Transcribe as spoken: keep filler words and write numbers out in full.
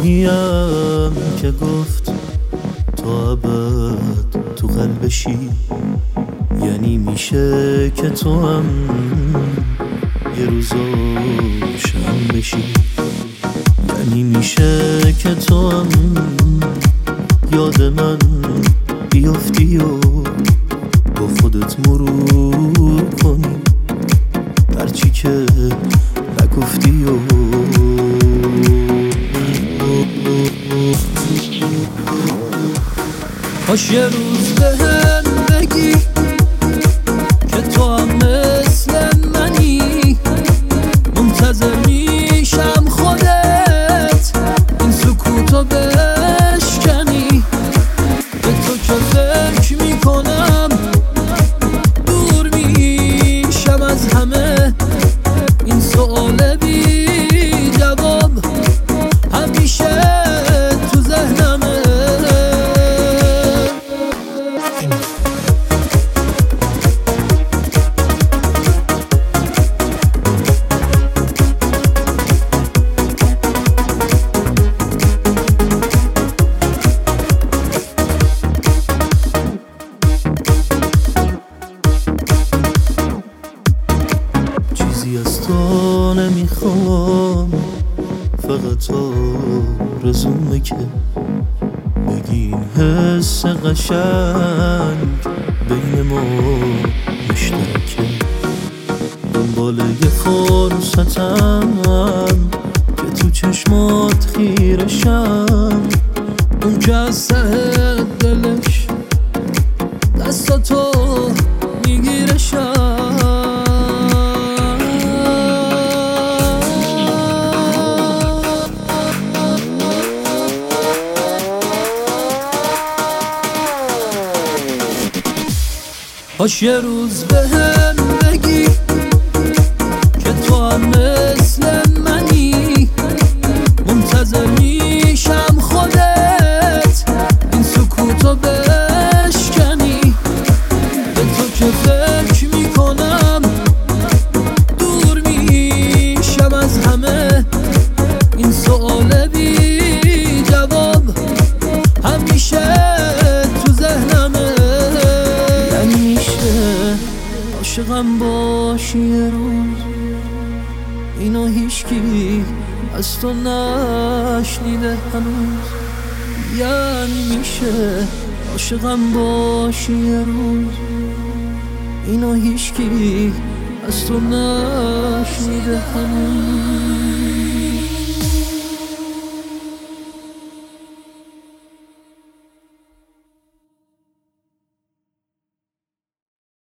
آدمیم که گفت تا ابد تو قلبشی، یعنی میشه که تو هم یه روزا شم بشی، یعنی میشه که تو هم یاد من بیافتی و با خودت مرور کنی هرچی که نگفتی و کاش یه روز بهم بگی که تو هم مثل منی، منتظر میشم خودت این سکوتو بشکنی. به تو که فکر میکنم دور میشم از همه، این سؤال بی جواب همیشه تو ذهنمه. چیزی از تو نمیخوام، فقط آرزومه که بگی این حس قشنگ بین ما مشترکه. دنبال یه فرصتم که تو چشمات خیرشم، اون که از ته دلش دستاتو میگیرشم. کاش یه روز بهم بگی که تو هم مثل منی، منتظر میشم خودت این سکوتو بشکنی. به تو که فکر میکنم دور میشم از همه، این سؤال بی جواب همیشه تو ذهنمه. عاشقم باشی یه روز، اینو هیچکی از تو نشنیده هنوز. یعنی میشه عاشقم باشی یه روز، اینو هیچکی از تو نشنیده هنوز.